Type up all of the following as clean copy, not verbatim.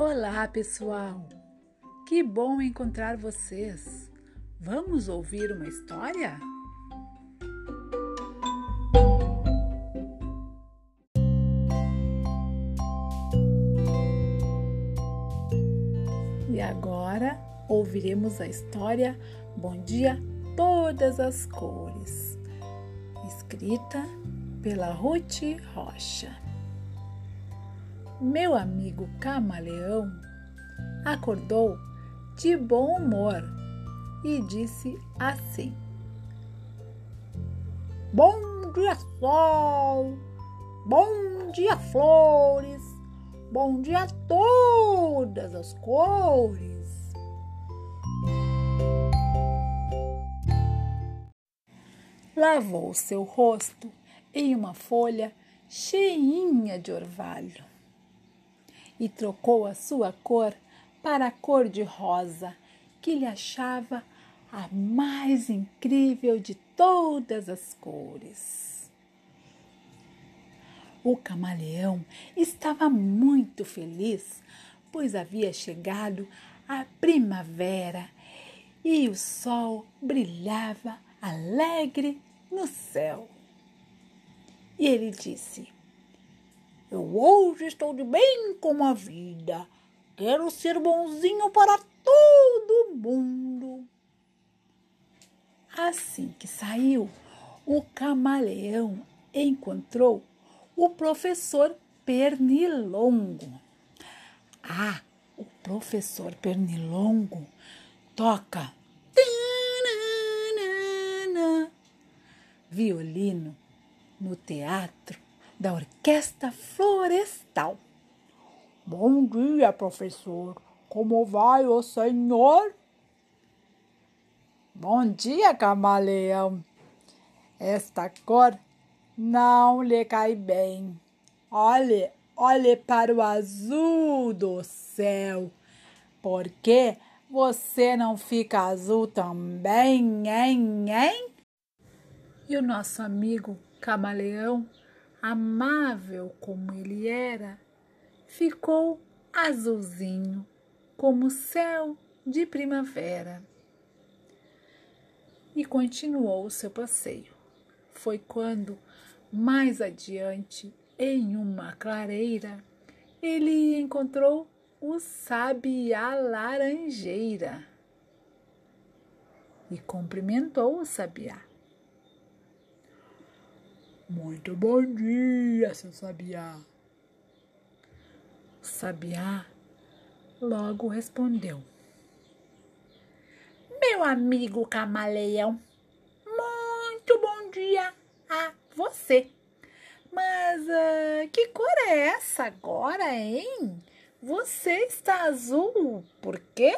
Olá, pessoal! Que bom encontrar vocês! Vamos ouvir uma história? E agora ouviremos a história Bom Dia Todas as Cores, escrita pela Ruth Rocha. Meu amigo camaleão acordou de bom humor e disse assim: Bom dia, sol! Bom dia, flores! Bom dia a todas as cores! Lavou seu rosto em uma folha cheinha de orvalho e trocou a sua cor para a cor de rosa, que ele achava a mais incrível de todas as cores. O camaleão estava muito feliz, pois havia chegado a primavera e o sol brilhava alegre no céu. E ele disse: Eu hoje estou de bem com a vida. Quero ser bonzinho para todo mundo. Assim que saiu, o camaleão encontrou o professor Pernilongo. O professor Pernilongo toca violino no teatro da Orquestra Florestal. Bom dia, professor. Como vai o senhor? Bom dia, camaleão. Esta cor não lhe cai bem. Olhe para o azul do céu. Por que você não fica azul também, hein? E o nosso amigo camaleão, amável como ele era, ficou azulzinho como o céu de primavera. E continuou o seu passeio. Foi quando, mais adiante, em uma clareira, ele encontrou o sabiá laranjeira e cumprimentou o sabiá. Muito bom dia, seu sabiá. O sabiá logo respondeu: Meu amigo camaleão, muito bom dia a você. Mas que cor é essa agora, hein? Você está azul, por quê?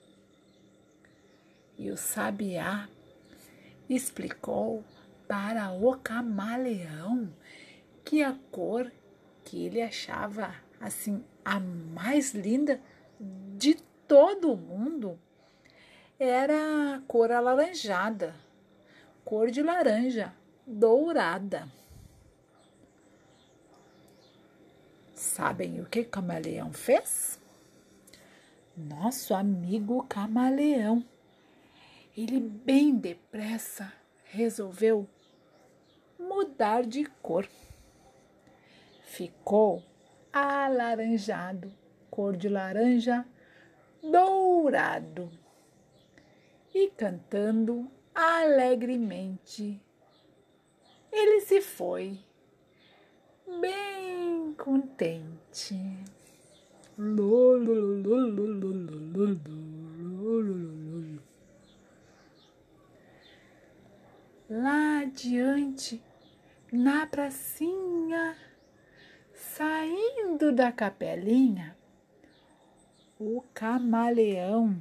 E o sabiá explicou para o camaleão que a cor que ele achava assim a mais linda de todo o mundo era a cor alaranjada, cor de laranja dourada. Sabem o que o camaleão fez? Nosso amigo camaleão, ele bem depressa resolveu mudar de cor. Ficou alaranjado, cor de laranja dourado. E cantando alegremente, ele se foi, bem contente. Lá adiante, na pracinha, saindo da capelinha, o camaleão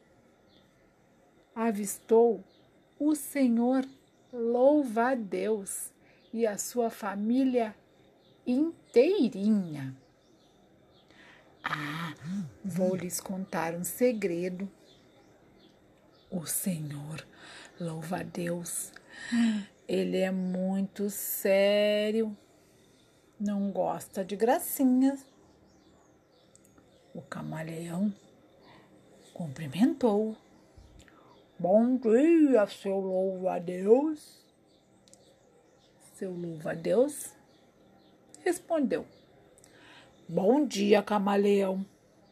avistou o senhor louva-a-Deus e a sua família inteirinha. Vou lhes contar um segredo. O senhor louva-a-Deus, ele é muito sério, não gosta de gracinhas. O camaleão cumprimentou. Bom dia, seu louva-a-Deus. Seu louva-a-Deus respondeu. Bom dia, camaleão.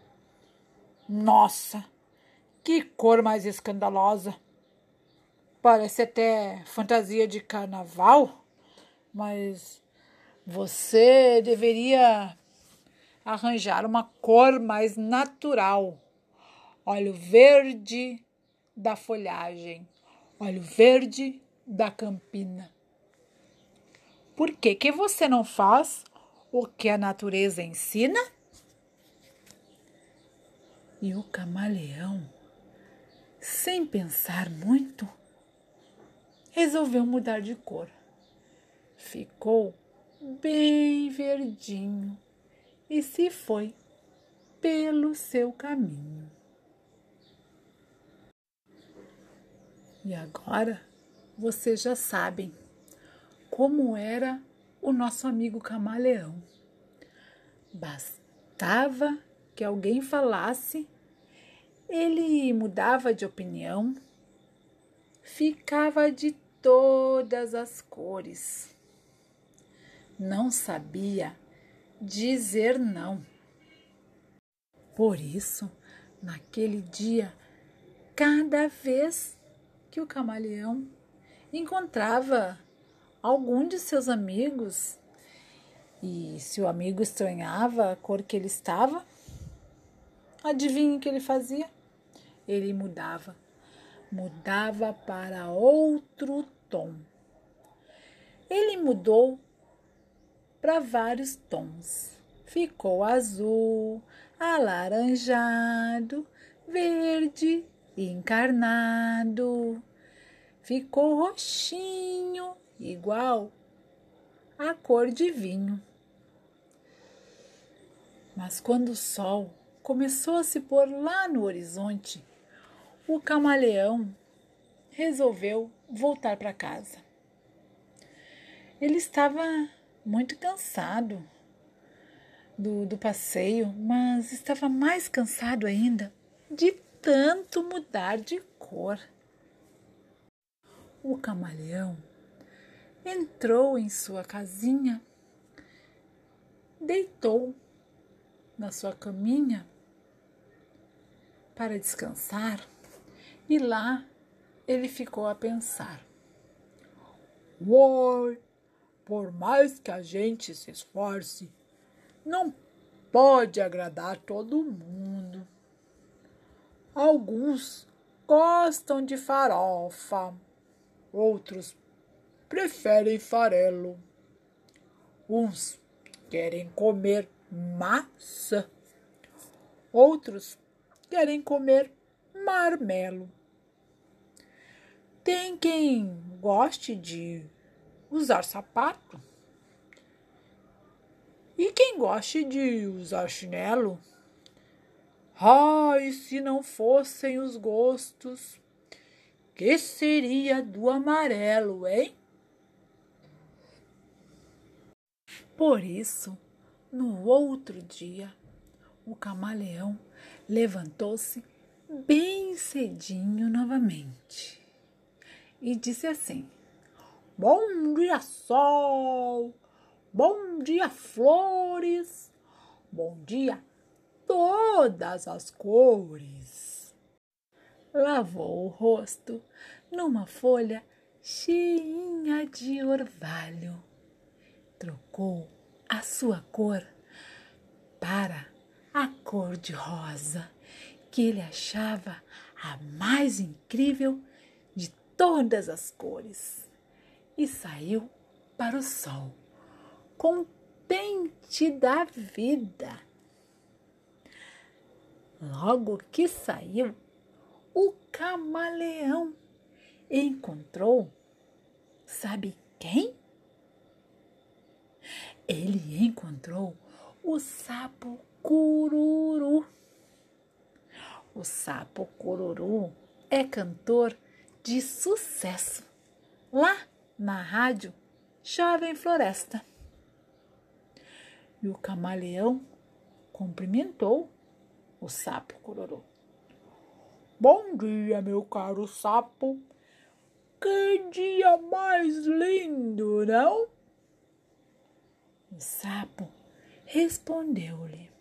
Nossa, que cor mais escandalosa. Parece até fantasia de carnaval, mas você deveria arranjar uma cor mais natural. Olha o verde da folhagem, olha o verde da campina. Por que você não faz o que a natureza ensina? E o camaleão, sem pensar muito, resolveu mudar de cor. Ficou bem verdinho e se foi pelo seu caminho. E agora vocês já sabem como era o nosso amigo camaleão. Bastava que alguém falasse, ele mudava de opinião, ficava de todas as cores. Não sabia dizer não. Por isso, naquele dia, cada vez que o camaleão encontrava algum de seus amigos, e se o amigo estranhava a cor que ele estava, adivinhe o que ele fazia? Ele mudava para outro tom. Ele mudou para vários tons. Ficou azul, alaranjado, verde, encarnado. Ficou roxinho, igual a cor de vinho. Mas quando o sol começou a se pôr lá no horizonte, o camaleão resolveu voltar para casa. Ele estava muito cansado do passeio, mas estava mais cansado ainda de tanto mudar de cor. O camaleão entrou em sua casinha, deitou na sua caminha para descansar e lá ele ficou a pensar. Uai, por mais que a gente se esforce, não pode agradar todo mundo. Alguns gostam de farofa, outros preferem farelo. Uns querem comer maçã, outros querem comer marmelo. Tem quem goste de usar sapato e quem goste de usar chinelo. Ai, se não fossem os gostos, que seria do amarelo, hein? Por isso, no outro dia, o camaleão levantou-se bem cedinho novamente e disse assim: Bom dia, sol! Bom dia, flores! Bom dia, todas as cores! Lavou o rosto numa folha cheinha de orvalho. Trocou a sua cor para a cor de rosa, que ele achava a mais incrível de todas as cores, e saiu para o sol, contente da vida. Logo que saiu, o camaleão encontrou, sabe quem? Ele encontrou o sapo cururu. O sapo cururu é cantor de sucesso lá na rádio Jovem Floresta. E o camaleão cumprimentou o sapo Cururu. Bom dia, meu caro sapo. Que dia mais lindo, não? O sapo respondeu-lhe.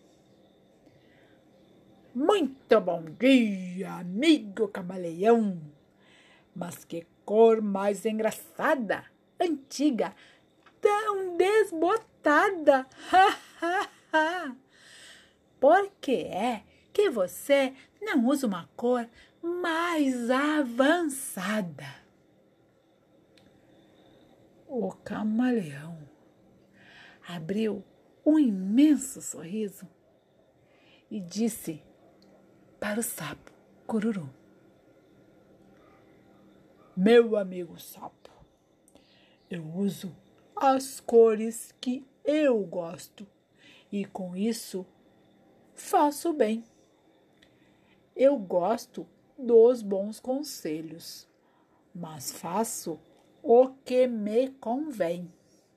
Muito bom dia, amigo camaleão. Mas que cor mais engraçada, antiga, tão desbotada. Por que é que você não usa uma cor mais avançada? O camaleão abriu um imenso sorriso e disse para o sapo Cururu. Meu amigo sapo, eu uso as cores que eu gosto e com isso faço bem. Eu gosto dos bons conselhos, mas faço o que me convém.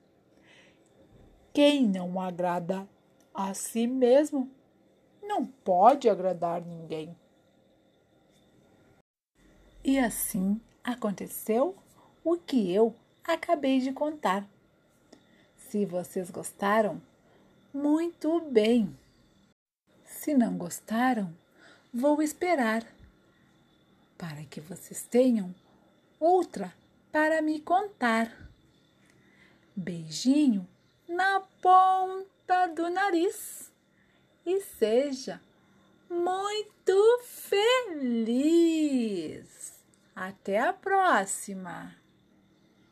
Quem não agrada a si mesmo não pode agradar ninguém. E assim aconteceu o que eu acabei de contar. Se vocês gostaram, muito bem. Se não gostaram, vou esperar para que vocês tenham outra para me contar. Beijinho na ponta do nariz e seja muito feliz. Até a próxima!